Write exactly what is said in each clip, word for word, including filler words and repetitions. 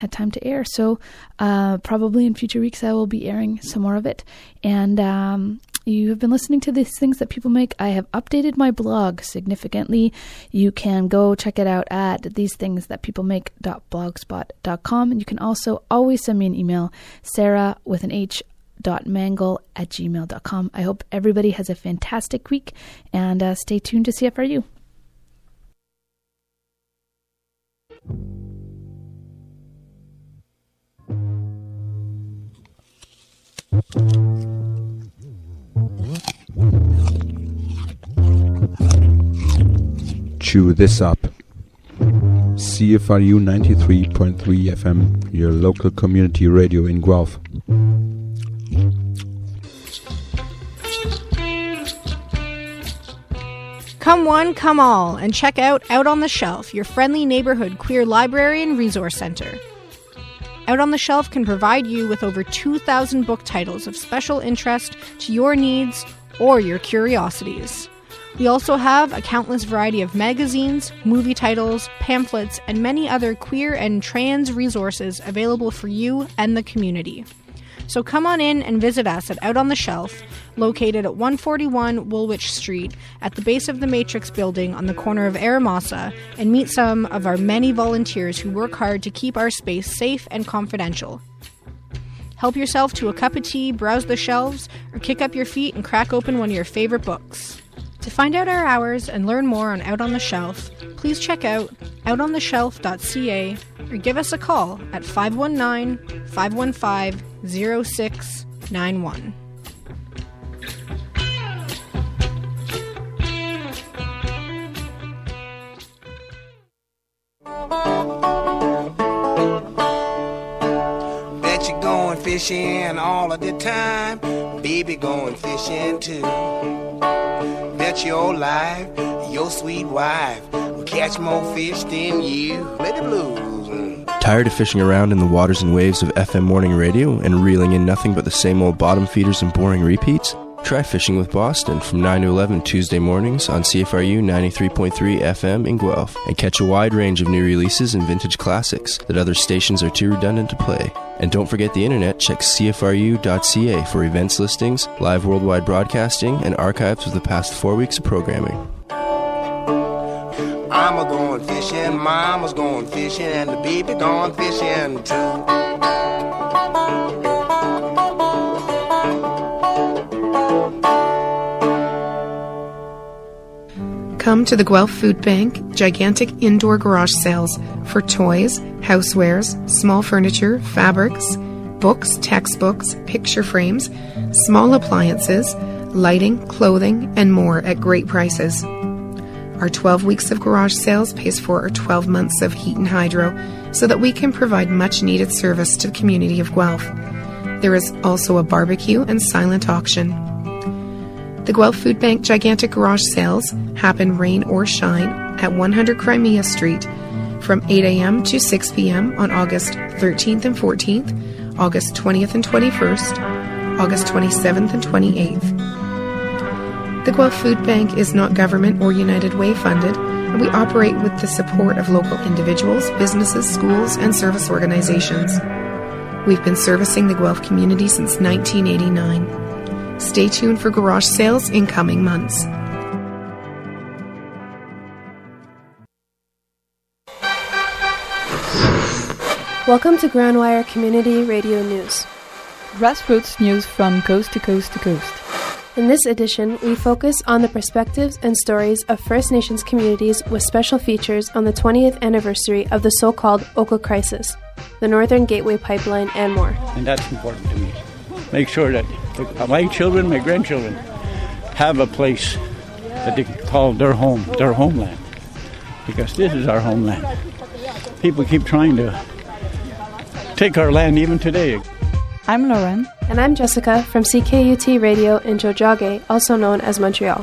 had time to air. So uh, probably in future weeks I will be airing some more of it. And um, you have been listening to these things that people make. I have updated my blog significantly. You can go check it out at these things that people make dot blogspot dot com. And you can also always send me an email, Sarah with an H dot mangle at gmail dot com. I hope everybody has a fantastic week, and uh, stay tuned to C F R U. Chew this up. C F R U ninety-three point three F M, your local community radio in Guelph. Come one, come all, and check out Out on the Shelf, your friendly neighborhood queer library and resource center. Out on the Shelf can provide you with over two thousand book titles of special interest to your needs or your curiosities. We also have a countless variety of magazines, movie titles, pamphlets, and many other queer and trans resources available for you and the community. So come on in and visit us at Out on the Shelf, located at one forty-one Woolwich Street at the base of the Matrix building on the corner of Aramasa, and meet some of our many volunteers who work hard to keep our space safe and confidential. Help yourself to a cup of tea, browse the shelves, or kick up your feet and crack open one of your favorite books. To find out our hours and learn more on Out on the Shelf, please check out out on the shelf dot c a or give us a call at five one nine, five one five, zero six nine one. Bet you're going fishing all of the time, baby going fishing too. Bet your life, your sweet wife will catch more fish than you. Let it blues. Tired of fishing around in the waters and waves of F M morning radio and reeling in nothing but the same old bottom feeders and boring repeats? Try Fishing with Boston from nine to eleven Tuesday mornings on C F R U ninety-three point three F M in Guelph, and catch a wide range of new releases and vintage classics that other stations are too redundant to play. And don't forget the internet, check C F R U dot C A for events listings, live worldwide broadcasting, and archives of the past four weeks of programming. I'm a going fishing, mama's going fishing, and the baby going fishing too. Come to the Guelph Food Bank gigantic indoor garage sales for toys, housewares, small furniture, fabrics, books, textbooks, picture frames, small appliances, lighting, clothing, and more at great prices. Our twelve weeks of garage sales pays for our twelve months of heat and hydro so that we can provide much needed service to the community of Guelph. There is also a barbecue and silent auction. The Guelph Food Bank gigantic garage sales happen rain or shine at one hundred Crimea Street from eight a.m. to six p.m. on August thirteenth and fourteenth, August twentieth and twenty-first, August twenty-seventh and twenty-eighth. The Guelph Food Bank is not government or United Way funded, and we operate with the support of local individuals, businesses, schools, and service organizations. We've been servicing the Guelph community since nineteen eighty-nine. Stay tuned for garage sales in coming months. Welcome to Groundwire Community Radio News. Grassroots news from coast to coast to coast. In this edition, we focus on the perspectives and stories of First Nations communities with special features on the twentieth anniversary of the so-called Oka Crisis, the Northern Gateway Pipeline, and more. And that's important to me. Make sure that my children, my grandchildren, have a place that they can call their home, their homeland. Because this is our homeland. People keep trying to take our land even today. I'm Lauren. And I'm Jessica from C K U T Radio in Tiohtià:ke, also known as Montreal.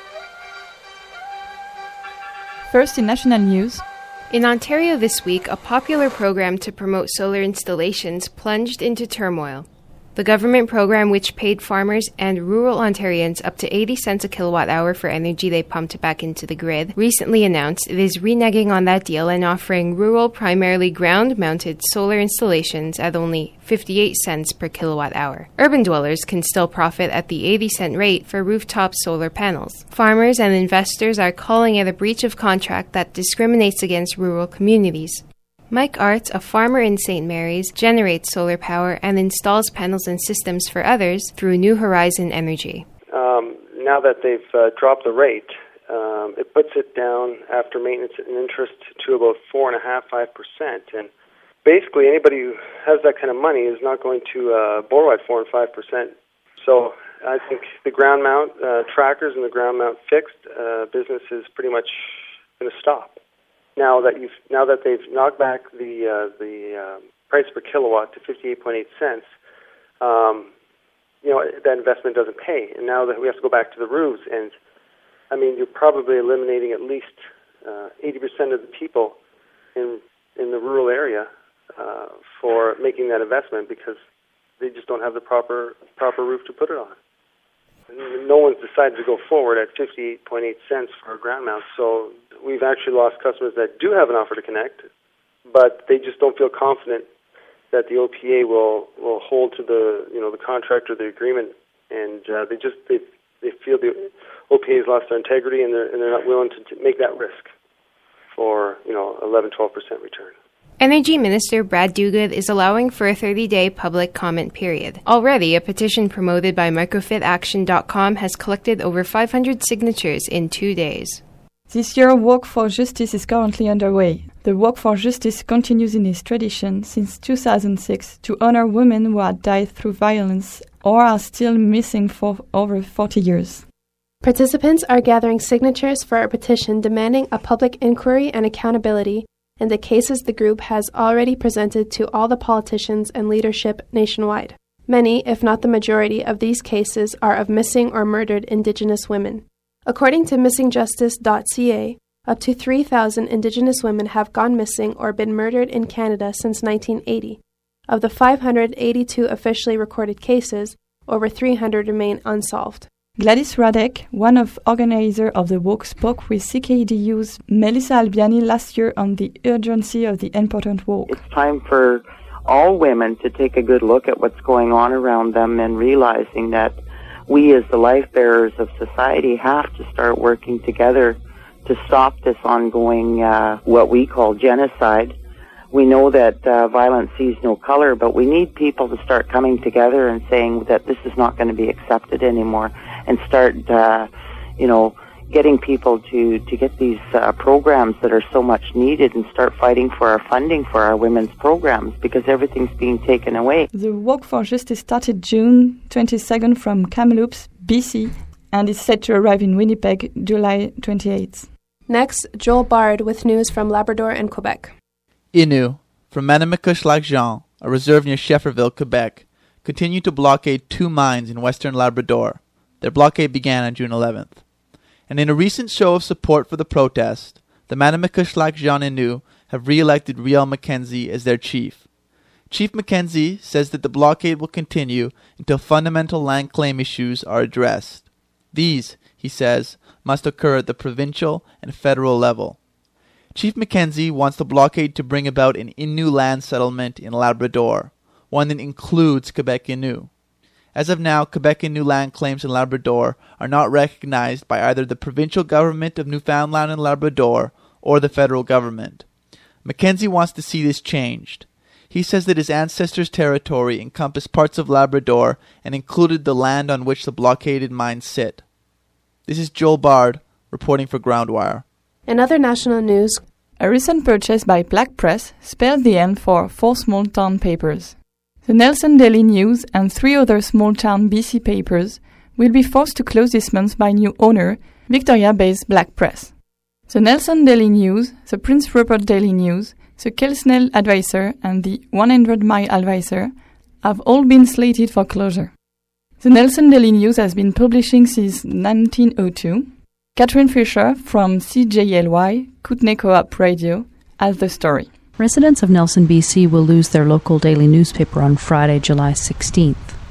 First in national news. In Ontario this week, a popular program to promote solar installations plunged into turmoil. The government program, which paid farmers and rural Ontarians up to eighty cents a kilowatt hour for energy they pumped back into the grid, recently announced it is reneging on that deal and offering rural, primarily ground-mounted solar installations at only fifty-eight cents per kilowatt hour. Urban dwellers can still profit at the eighty cent rate for rooftop solar panels. Farmers and investors are calling it a breach of contract that discriminates against rural communities. Mike Arts, a farmer in Saint Mary's, generates solar power and installs panels and systems for others through New Horizon Energy. Um, now that they've uh, dropped the rate, um, it puts it down after maintenance and interest to about four and a half, five percent. And basically, anybody who has that kind of money is not going to uh, borrow at four and five percent. So I think the ground mount uh, trackers and the ground mount fixed uh, business is pretty much going to stop. Now that you've now that they've knocked back the uh, the uh, price per kilowatt to fifty-eight point eight cents, um, you know that investment doesn't pay. And now that we have to go back to the roofs, and I mean you're probably eliminating at least uh, eighty percent of the people in in the rural area uh, for making that investment because they just don't have the proper proper roof to put it on. No one's decided to go forward at fifty-eight point eight cents for a ground mount, so we've actually lost customers that do have an offer to connect, but they just don't feel confident that the O P A will, will hold to the you know the contract or the agreement, and uh, they just they they feel the O P A has lost their integrity, and they're and they're not willing to, to make that risk for you know eleven, twelve percent return. Energy Minister Brad Dogood is allowing for a thirty-day public comment period. Already, a petition promoted by microfit action dot com has collected over five hundred signatures in two days. This year's Walk for Justice is currently underway. The Walk for Justice continues in its tradition since two thousand six to honor women who had died through violence or are still missing for over forty years. Participants are gathering signatures for a petition demanding a public inquiry and accountability in the cases the group has already presented to all the politicians and leadership nationwide. Many, if not the majority, of these cases are of missing or murdered Indigenous women. According to missing justice dot c a, up to three thousand Indigenous women have gone missing or been murdered in Canada since nineteen eighty. Of the five hundred eighty-two officially recorded cases, over three hundred remain unsolved. Gladys Radek, one of organizers of the walk, spoke with C K E D U's Melissa Albiani last year on the urgency of the important walk. It's time for all women to take a good look at what's going on around them and realizing that we as the life bearers of society have to start working together to stop this ongoing, uh, what we call genocide. We know that uh, violence sees no color, but we need people to start coming together and saying that this is not going to be accepted anymore, and start, uh, you know, getting people to, to get these uh, programs that are so much needed and start fighting for our funding for our women's programs because everything's being taken away. The Walk for Justice started June twenty-second from Kamloops, B C, and is set to arrive in Winnipeg July twenty-eighth. Next, Joel Bard with news from Labrador and Quebec. Innu, from Manamikush-Lac-Jean, a reserve near Schefferville, Quebec, continued to blockade two mines in western Labrador. Their blockade began on June eleventh. And in a recent show of support for the protest, the Manamikush-Lac-Jean Innu have re-elected Riel McKenzie as their chief. Chief McKenzie says that the blockade will continue until fundamental land claim issues are addressed. These, he says, must occur at the provincial and federal level. Chief McKenzie wants the blockade to bring about an Innu land settlement in Labrador, one that includes Quebec Innu. As of now, Quebec Innu land claims in Labrador are not recognized by either the provincial government of Newfoundland and Labrador or the federal government. McKenzie wants to see this changed. He says that his ancestors' territory encompassed parts of Labrador and included the land on which the blockaded mines sit. This is Joel Bard, reporting for Groundwire. In other national news, a recent purchase by Black Press spelled the end for four small-town papers. The Nelson Daily News and three other small-town B C papers will be forced to close this month by new owner, Victoria-based Black Press. The Nelson Daily News, the Prince Rupert Daily News, the Kelsnell Advisor and the one hundred mile Advisor have all been slated for closure. The Nelson Daily News has been publishing since nineteen oh two. Catherine Fisher from C J L Y, Kootenay Co-op Radio, has the story. Residents of Nelson, B C will lose their local daily newspaper on Friday, July sixteenth.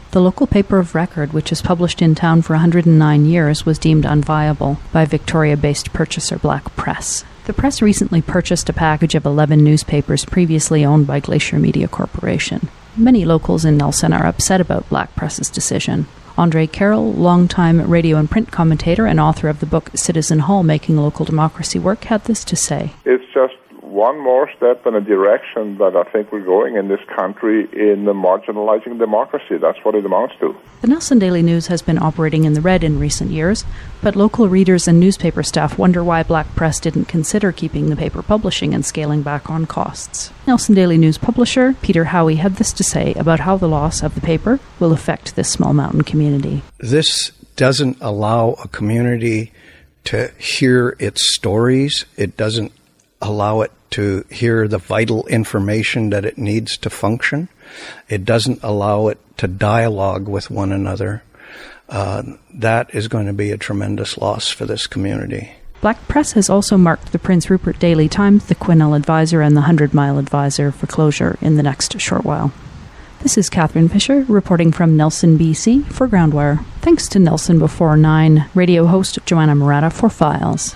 The local paper of record, which is published in town for one hundred nine years, was deemed unviable by Victoria-based purchaser Black Press. The press recently purchased a package of eleven newspapers previously owned by Glacier Media Corporation. Many locals in Nelson are upset about Black Press's decision. Andre Carroll, longtime radio and print commentator and author of the book Citizen Hall, Making Local Democracy Work, had this to say. It's just one more step in a direction that I think we're going in this country in marginalizing democracy. That's what it amounts to. The Nelson Daily News has been operating in the red in recent years, but local readers and newspaper staff wonder why Black Press didn't consider keeping the paper publishing and scaling back on costs. Nelson Daily News publisher Peter Howie had this to say about how the loss of the paper will affect this small mountain community. This doesn't allow a community to hear its stories. It doesn't allow it to hear the vital information that it needs to function. It doesn't allow it to dialogue with one another. Uh, that is going to be a tremendous loss for this community. Black Press has also marked the Prince Rupert Daily Times, the Quesnel Advisor, and the Hundred Mile Advisor for closure in the next short while. This is Catherine Fisher reporting from Nelson, B C for Groundwire. Thanks to Nelson Before Nine radio host Joanna Murata for Files.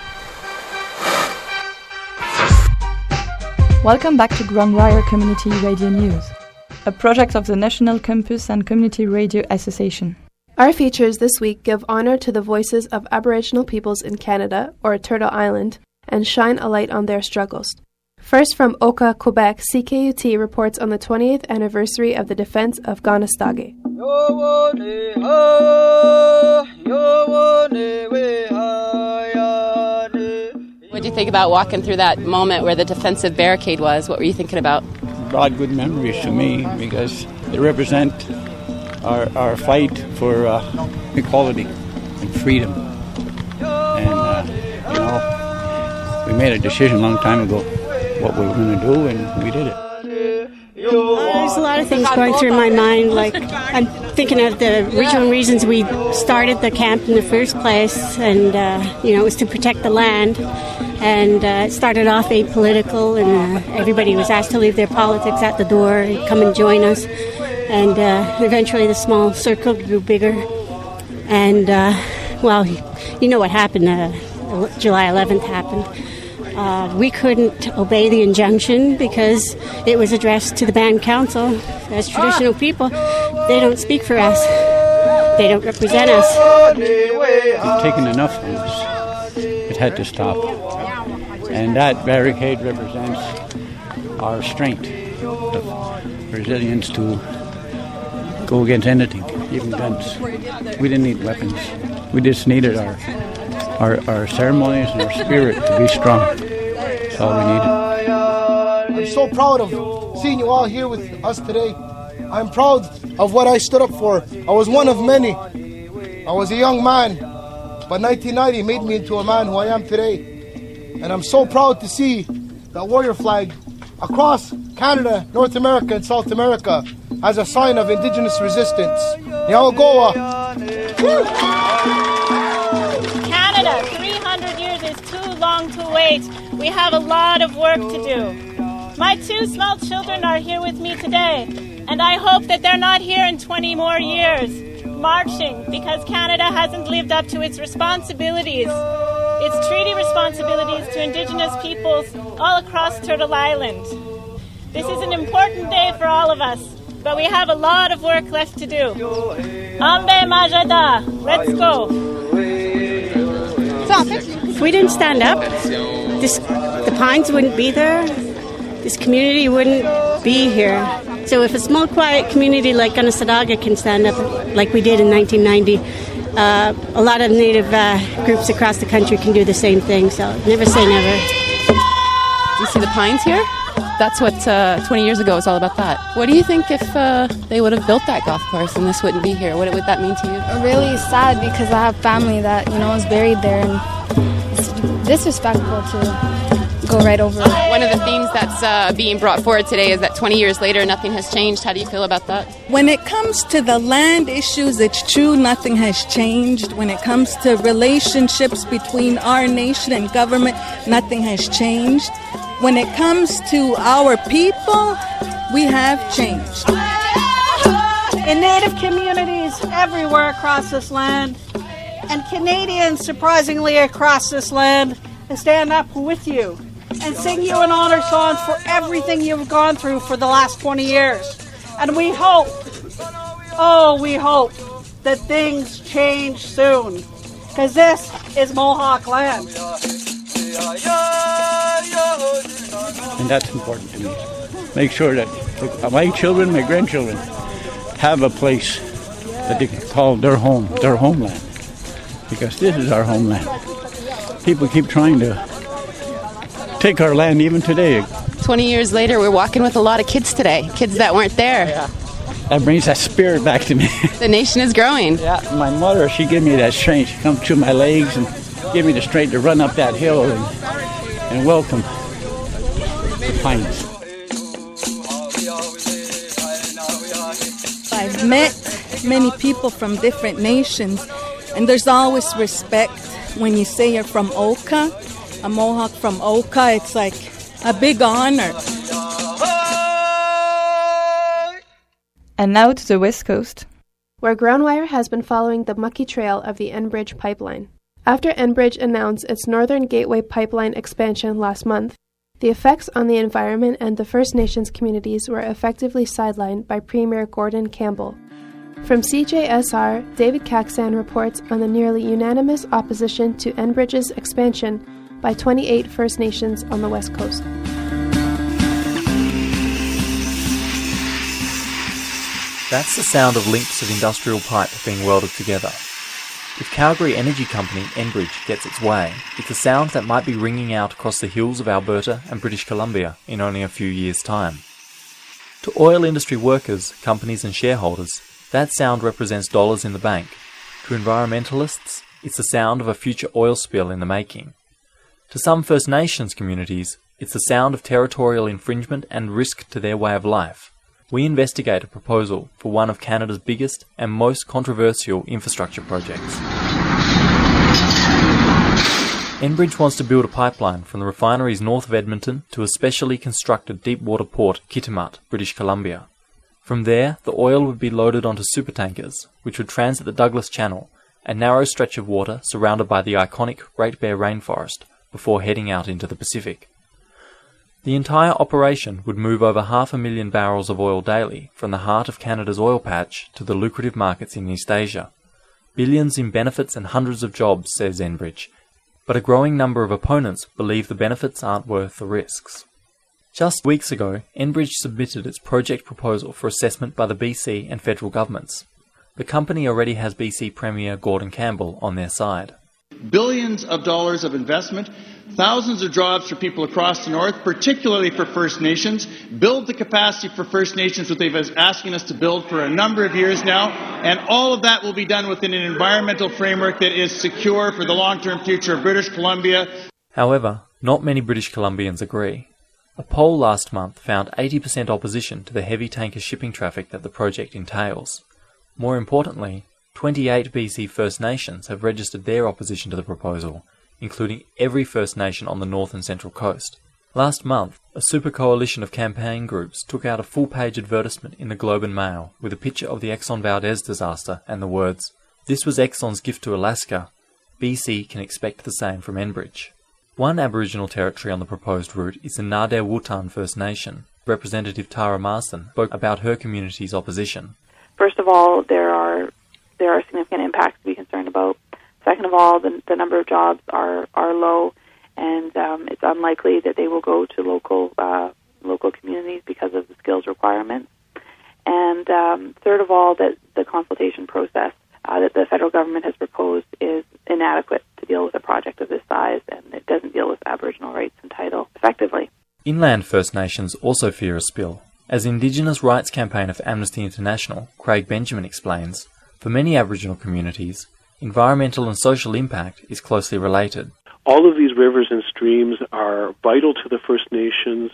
Welcome back to Groundwire Community Radio News, a project of the National Campus and Community Radio Association. Our features this week give honour to the voices of Aboriginal peoples in Canada, or Turtle Island, and shine a light on their struggles. First from Oka, Quebec, C K U T reports on the twentieth anniversary of the defence of Kanesatake. What do you think about walking through that moment where the defensive barricade was? What were you thinking about? Brought good memories to me because they represent our our fight for uh, equality and freedom. And, uh, you know, we made a decision a long time ago what we were going to do, and we did it. Uh, there's a lot of things going through my mind. Like, I'm thinking of the original reasons we started the camp in the first place, and uh, you know, it was to protect the land. And uh, it started off apolitical, and uh, everybody was asked to leave their politics at the door and come and join us. And uh, eventually, the small circle grew bigger. And uh, well, you know what happened? Uh, July eleventh happened. Uh, we couldn't obey the injunction because it was addressed to the band council. As traditional people, they don't speak for us. They don't represent us. We've taken enough from us. It had to stop. And that barricade represents our strength, of resilience to go against anything, even guns. We didn't need weapons. We just needed our Our, our ceremonies and our spirit to be strong. That's all we needed. I'm so proud of seeing you all here with us today. I'm proud of what I stood up for. I was one of many. I was a young man, but nineteen ninety made me into a man who I am today. And I'm so proud to see that warrior flag across Canada, North America, and South America as a sign of Indigenous resistance. Yawagoa. three hundred years is too long to wait. We have a lot of work to do. My two small children are here with me today, and I hope that they're not here in twenty more years, marching because Canada hasn't lived up to its responsibilities, its treaty responsibilities to Indigenous peoples all across Turtle Island. This is an important day for all of us, but we have a lot of work left to do. Ambe Majada, let's go. If we didn't stand up, this, the Pines wouldn't be there. This community wouldn't be here. So if a small, quiet community like Kanesatake can stand up like we did in nineteen ninety, uh, a lot of Native uh, groups across the country can do the same thing. So never say never. Do you see the Pines here? That's what uh, twenty years ago was all about that. What do you think if uh, they would have built that golf course and this wouldn't be here? What would that mean to you? Really sad because I have family that, you know, is buried there, and it's disrespectful to go right over it. One of the themes that's uh, being brought forward today is that twenty years later, nothing has changed. How do you feel about that? When it comes to the land issues, it's true, nothing has changed. When it comes to relationships between our nation and government, nothing has changed. When it comes to our people, we have changed. in Native communities everywhere across this land, and Canadians surprisingly across this land, to stand up with you and sing you an honor song for everything you've gone through for the last twenty years. And we hope, oh, we hope that things change soon, because this is Mohawk land. And that's important to me. Make sure that my children, my grandchildren, have a place that they can call their home, their homeland. Because this is our homeland. People keep trying to take our land even today. twenty years later, we're walking with a lot of kids today, kids that weren't there. Yeah. That brings that spirit back to me. The nation is growing. Yeah, my mother, she gave me that strength. She come through my legs and gave me the strength to run up that hill and, and welcome the pines. I've met many people from different nations, and there's always respect when you say you're from Oka, a Mohawk from Oka. It's like a big honor. And now to the west coast, where Groundwire has been following the mucky trail of the Enbridge pipeline. After Enbridge announced its Northern Gateway pipeline expansion last month, the effects on the environment and the First Nations communities were effectively sidelined by Premier Gordon Campbell. From C J S R, David Caxan reports on the nearly unanimous opposition to Enbridge's expansion by twenty-eight First Nations on the west coast. That's the sound of links of industrial pipe being welded together. If Calgary Energy Company Enbridge gets its way, it's a sound that might be ringing out across the hills of Alberta and British Columbia in only a few years' time. To oil industry workers, companies and shareholders, that sound represents dollars in the bank. To environmentalists, it's the sound of a future oil spill in the making. To some First Nations communities, it's the sound of territorial infringement and risk to their way of life. We investigate a proposal for one of Canada's biggest and most controversial infrastructure projects. Enbridge wants to build a pipeline from the refineries north of Edmonton to a specially constructed deep-water port, Kitimat, British Columbia. From there, the oil would be loaded onto supertankers, which would transit the Douglas Channel, a narrow stretch of water surrounded by the iconic Great Bear Rainforest, before heading out into the Pacific. The entire operation would move over half a million barrels of oil daily from the heart of Canada's oil patch to the lucrative markets in East Asia. Billions in benefits and hundreds of jobs, says Enbridge, but a growing number of opponents believe the benefits aren't worth the risks. Just weeks ago, Enbridge submitted its project proposal for assessment by the B C and federal governments. The company already has B C Premier Gordon Campbell on their side. Billions of dollars of investment, thousands of jobs for people across the north, particularly for First Nations, build the capacity for First Nations that they've been asking us to build for a number of years now, and all of that will be done within an environmental framework that is secure for the long-term future of British Columbia. However, not many British Columbians agree. A poll last month found eighty percent opposition to the heavy tanker shipping traffic that the project entails. More importantly, twenty-eight B C First Nations have registered their opposition to the proposal, including every First Nation on the north and central coast. Last month, a super coalition of campaign groups took out a full-page advertisement in the Globe and Mail with a picture of the Exxon Valdez disaster and the words, "This was Exxon's gift to Alaska. B C can expect the same from Enbridge." One Aboriginal territory on the proposed route is the Ngar-Wutan First Nation. Representative Tara Marsden spoke about her community's opposition. First of all, there are there are significant impacts to be concerned about. Second of all, the, the number of jobs are, are low, and um, it's unlikely that they will go to local uh, local communities because of the skills requirements. And um, third of all, that the consultation process uh, that the federal government has proposed is inadequate to deal with a project of this size, and it doesn't deal with Aboriginal rights and title effectively. Inland First Nations also fear a spill. As Indigenous rights campaigner for Amnesty International, Craig Benjamin explains, for many Aboriginal communities, environmental and social impact is closely related. All of these rivers and streams are vital to the First Nations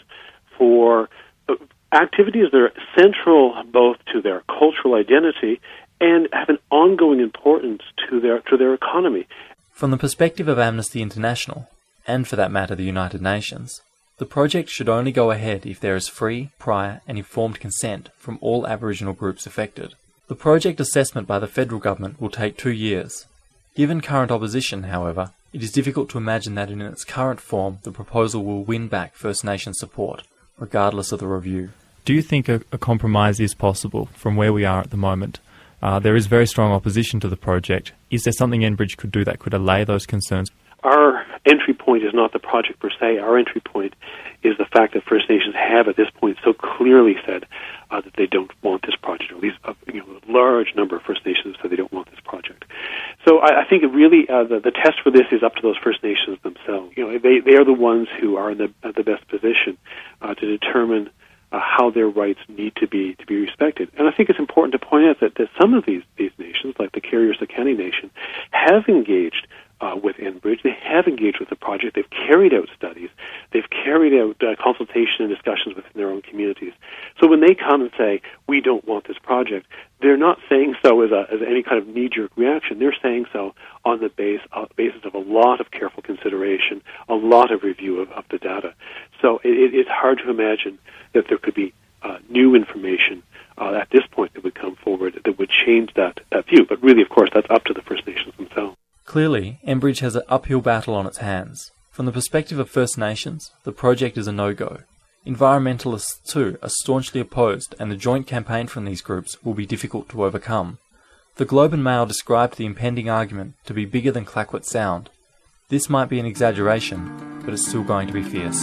for activities that are central both to their cultural identity and have an ongoing importance to their to their economy. From the perspective of Amnesty International, and for that matter the United Nations, the project should only go ahead if there is free, prior and informed consent from all Aboriginal groups affected. The project assessment by the federal government will take two years. Given current opposition, however, it is difficult to imagine that in its current form the proposal will win back First Nations support, regardless of the review. Do you think a, a compromise is possible from where we are at the moment? Uh, there is very strong opposition to the project. Is there something Enbridge could do that could allay those concerns? Our entry point is not the project per se. Our entry point is the fact that First Nations have at this point so clearly said uh, that they don't want this project, or at least uh, you know, a large number of First Nations said they don't want this project. So I, I think it really uh, the, the test for this is up to those First Nations themselves. You know, they they are the ones who are in the uh, the best position uh, to determine uh, how their rights need to be to be respected. And I think it's important to point out that, that some of these these nations, like the Carrier-Secani Nation, have engaged Uh, with Enbridge. They have engaged with the project. They've carried out studies. They've carried out uh, consultation and discussions within their own communities. So when they come and say, we don't want this project, they're not saying so as, a, as any kind of knee-jerk reaction. They're saying so on the base, uh, basis of a lot of careful consideration, a lot of review of, of the data. So it, it, it's hard to imagine that there could be uh, new information uh, at this point that would come forward that would change that, that view. But really, of course, that's up to the First Nations themselves. Clearly, Enbridge has an uphill battle on its hands. From the perspective of First Nations, the project is a no-go. Environmentalists, too, are staunchly opposed, and the joint campaign from these groups will be difficult to overcome. The Globe and Mail described the impending argument to be bigger than Clayoquot Sound. This might be an exaggeration, but it's still going to be fierce.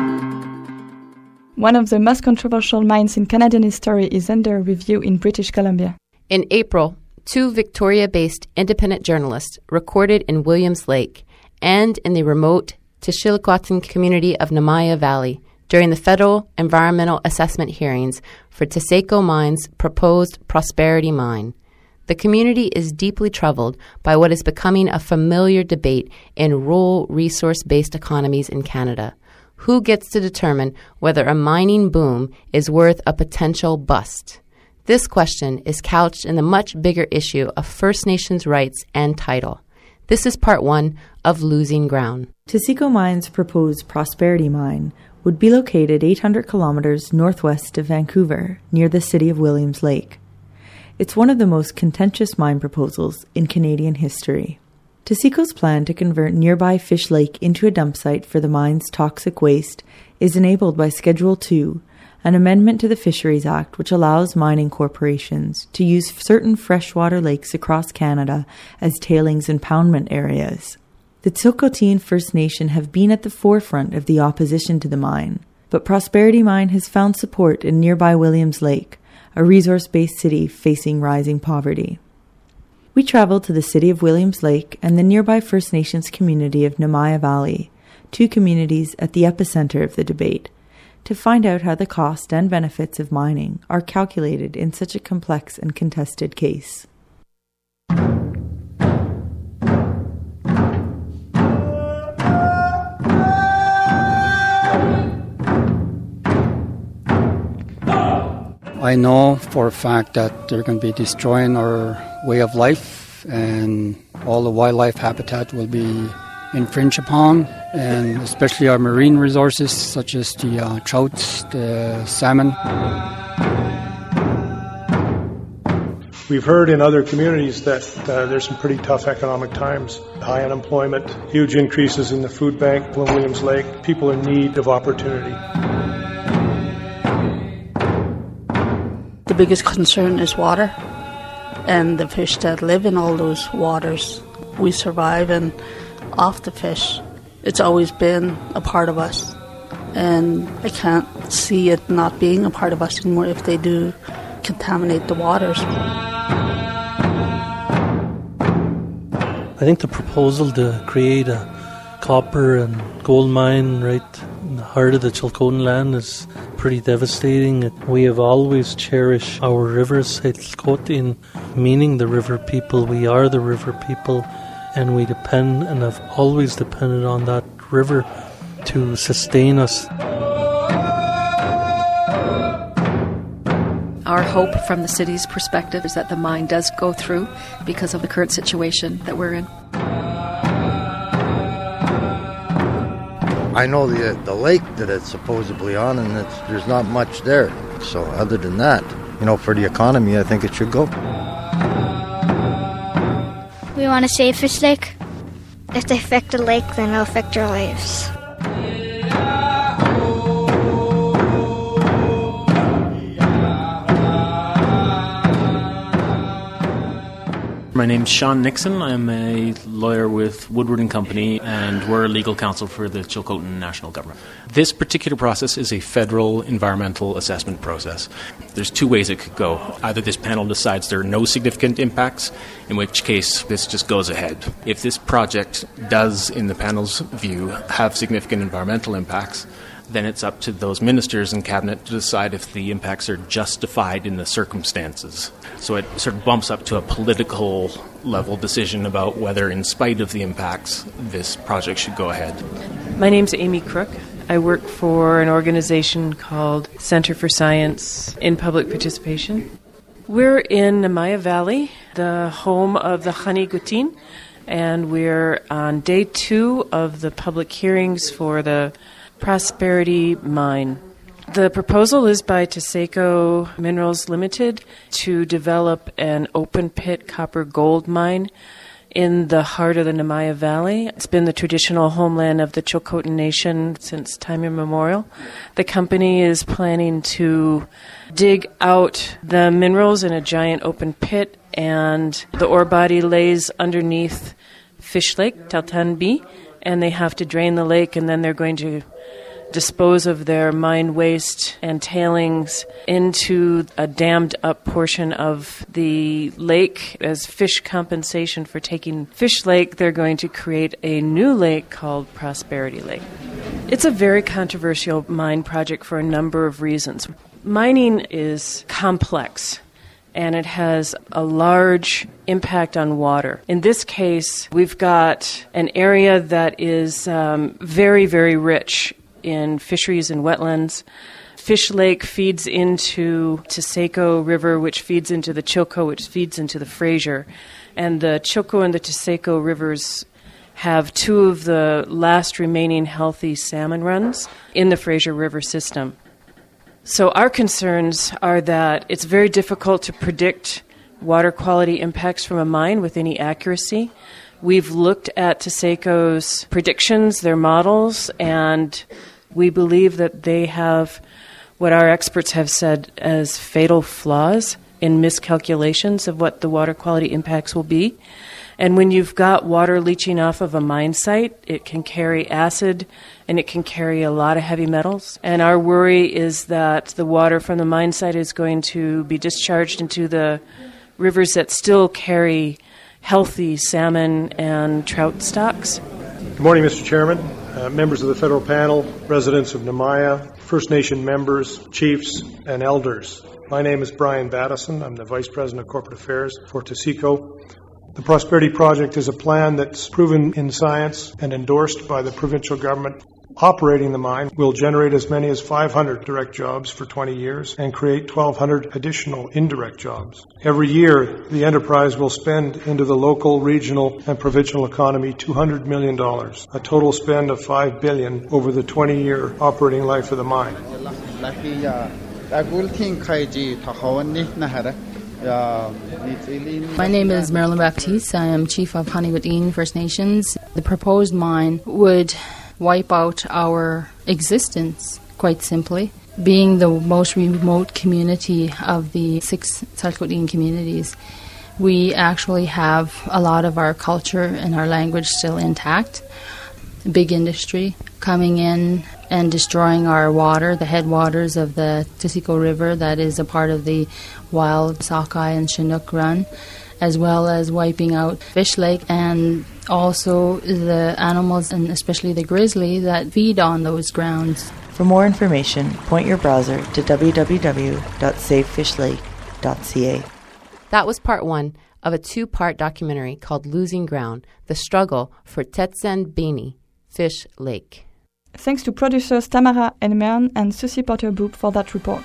One of the most controversial mines in Canadian history is under review in British Columbia. In April, two Victoria-based independent journalists recorded in Williams Lake and in the remote Tshilhqot'in community of Namaya Valley during the federal environmental assessment hearings for Taseko Mine's proposed Prosperity Mine. The community is deeply troubled by what is becoming a familiar debate in rural resource-based economies in Canada. Who gets to determine whether a mining boom is worth a potential bust? This question is couched in the much bigger issue of First Nations rights and title. This is part one of Losing Ground. Taseko Mine's proposed Prosperity Mine would be located eight hundred kilometers northwest of Vancouver, near the city of Williams Lake. It's one of the most contentious mine proposals in Canadian history. Taseko's plan to convert nearby Fish Lake into a dump site for the mine's toxic waste is enabled by Schedule two, an amendment to the Fisheries Act which allows mining corporations to use certain freshwater lakes across Canada as tailings impoundment areas. The Tsilhqot'in First Nation have been at the forefront of the opposition to the mine, but Prosperity Mine has found support in nearby Williams Lake, a resource-based city facing rising poverty. We traveled to the city of Williams Lake and the nearby First Nations community of Namaya Valley, two communities at the epicenter of the debate, to find out how the cost and benefits of mining are calculated in such a complex and contested case. I know for a fact that they're going to be destroying our way of life, and all the wildlife habitat will be infringed upon, and especially our marine resources such as the uh, trouts, the salmon. We've heard in other communities that uh, there's some pretty tough economic times. High unemployment, huge increases in the food bank in Williams Lake, people in need of opportunity. The biggest concern is water and the fish that live in all those waters. We survive and off the fish. It's always been a part of us, and I can't see it not being a part of us anymore if they do contaminate the waters. I think the proposal to create a copper and gold mine right in the heart of the Tsilhqot'in land is pretty devastating. We have always cherished our rivers, Tsilhqot'in, meaning the river people. We are the river people, and we depend and have always depended on that river to sustain us. Our hope from the city's perspective is that the mine does go through because of the current situation that we're in. I know the the lake that it's supposedly on, and it's, there's not much there. So other than that, you know, for the economy, I think it should go. We want to save Fish Lake. If they affect the lake, then it'll affect our lives. My name's Sean Nixon. I'm a lawyer with Woodward and Company, and we're legal counsel for the Chilcotin National Government. This particular process is a federal environmental assessment process. There's two ways it could go. Either this panel decides there are no significant impacts, in which case this just goes ahead. If this project does, in the panel's view, have significant environmental impacts, then it's up to those ministers and cabinet to decide if the impacts are justified in the circumstances. So it sort of bumps up to a political level decision about whether, in spite of the impacts, this project should go ahead. My name's Amy Crook. I work for an organization called Center for Science in Public Participation. We're in Namaya Valley, the home of the Hanigutin, and we're on day two of the public hearings for the Prosperity Mine. The proposal is by Taseko Minerals Limited to develop an open-pit copper gold mine in the heart of the Namaya Valley. It's been the traditional homeland of the Chilcotin Nation since time immemorial. The company is planning to dig out the minerals in a giant open pit, and the ore body lays underneath Fish Lake, Taltanbi, and they have to drain the lake, and then they're going to dispose of their mine waste and tailings into a dammed up portion of the lake as fish compensation for taking Fish Lake. They're going to create a new lake called Prosperity Lake. It's a very controversial mine project for a number of reasons. Mining is complex, and it has a large impact on water. In this case, we've got an area that is um, very, very rich in fisheries and wetlands. Fish Lake feeds into Taseko River, which feeds into the Chilco, which feeds into the Fraser. And the Chilco and the Taseko rivers have two of the last remaining healthy salmon runs in the Fraser River system. So our concerns are that it's very difficult to predict water quality impacts from a mine with any accuracy. We've looked at Taseko's predictions, their models, and we believe that they have what our experts have said as fatal flaws in miscalculations of what the water quality impacts will be. And when you've got water leaching off of a mine site, it can carry acid and it can carry a lot of heavy metals. And our worry is that the water from the mine site is going to be discharged into the rivers that still carry healthy salmon and trout stocks. Good morning, Mister Chairman, uh, members of the federal panel, residents of Namaya, First Nation members, chiefs, and elders. My name is Brian Battison. I'm the Vice President of Corporate Affairs for Taseko. The Prosperity Project is a plan that's proven in science and endorsed by the provincial government. Operating the mine will generate as many as five hundred direct jobs for twenty years and create twelve hundred additional indirect jobs. Every year, the enterprise will spend into the local, regional, and provincial economy two hundred million dollars, a total spend of five billion dollars over the twenty-year operating life of the mine. My name is Marilyn Baptiste. I am Chief of Hanigutin First Nations. The proposed mine would wipe out our existence, quite simply. Being the most remote community of the six Chilcotin communities, we actually have a lot of our culture and our language still intact. Big industry coming in and destroying our water, the headwaters of the Taseko River that is a part of the wild Sockeye and Chinook Run, as well as wiping out Fish Lake and also the animals, and especially the grizzly, that feed on those grounds. For more information, point your browser to w w w dot save fish lake dot c a. That was part one of a two-part documentary called Losing Ground, The Struggle for Tetsenbini, Fish Lake. Thanks to producers Tamara Enmern and Susie Potter-Boop for that report.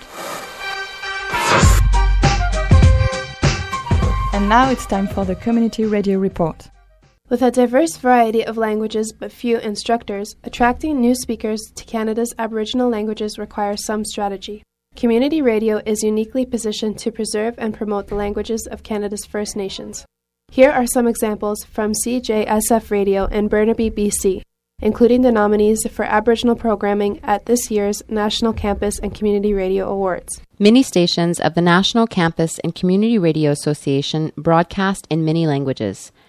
And now it's time for the Community Radio Report. With a diverse variety of languages but few instructors, attracting new speakers to Canada's Aboriginal languages requires some strategy. Community radio is uniquely positioned to preserve and promote the languages of Canada's First Nations. Here are some examples from C J S F Radio in Burnaby, B C, including the nominees for Aboriginal programming at this year's National Campus and Community Radio Awards. Many stations of the National Campus and Community Radio Association broadcast in many languages.